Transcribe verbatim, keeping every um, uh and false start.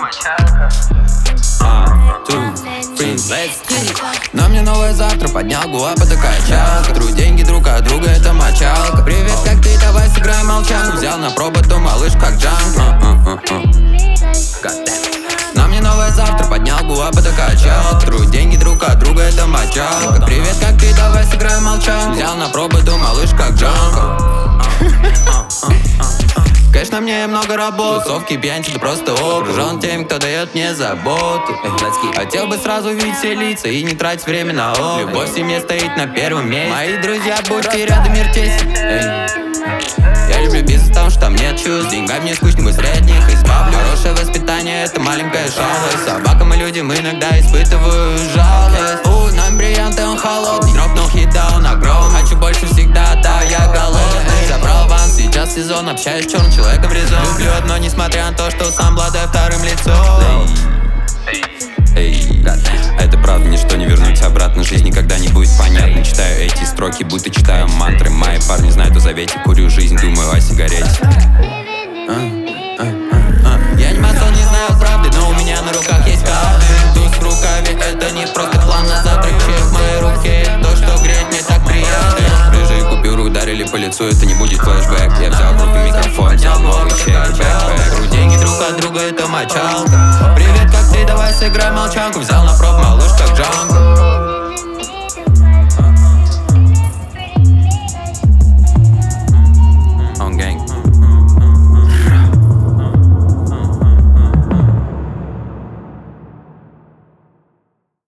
На мне новое завтра, поднял гуапа, такая чалка. Тру деньги друг от друга, это мочалка. Привет, как ты, давай сыграем молчанку. Взял на пробу, малыш, как джанк. На мне новое завтра, поднял гуапа, такая чалка. Тру деньги друг от друга, это мочалка. Привет, как ты, давай сыграем молчанку. Взял на пробу, малыш, как джанк. Конечно, мне много работ. Тусовки, пьянчи, да просто окружен тем, кто дает мне заботу. Хотел бы сразу видеть все лица и не тратить время на отдых. Любовь в семье стоит на первом месте. Мои друзья, будьте рядом, мир тесен. Я люблю бизнес, потому что там нет чувств. Деньгами мне скучно, быстрее от них избавлю. Хорошее воспитание, это маленькая шалость. Собакам и людям иногда испытываю жалость. У, нам бриллианты, он холодный. Дропнул хит, да он огромный. Хочу больше всегда, да, я голодный. Забрал аванс, сейчас сезон, общаюсь с черным человеком резон. Люблю одно, несмотря на то, что сам обладаю вторым лицом. Эй, это правда, ничто не вернуть обратно. Жизнь никогда не будет понятна. Читаю эти строки, будто читаю мантры. Мои парни знают о завете, курю жизнь, думаю о сигарете. Я не масон, не знаю правды, но у меня на руках есть карты. Туз в рукаве, это не просто план на завтрак. Чек в моей руке, то, что греет мне так приятно. Рыжие купюры ударили по лицу, это не будет флешбэк. Я взял в руки микрофон, взял новый чек, бэк-бэк. Тру деньги друг от друга, это мочалка. Привет, как ты, давай сыграем молчанку. Взял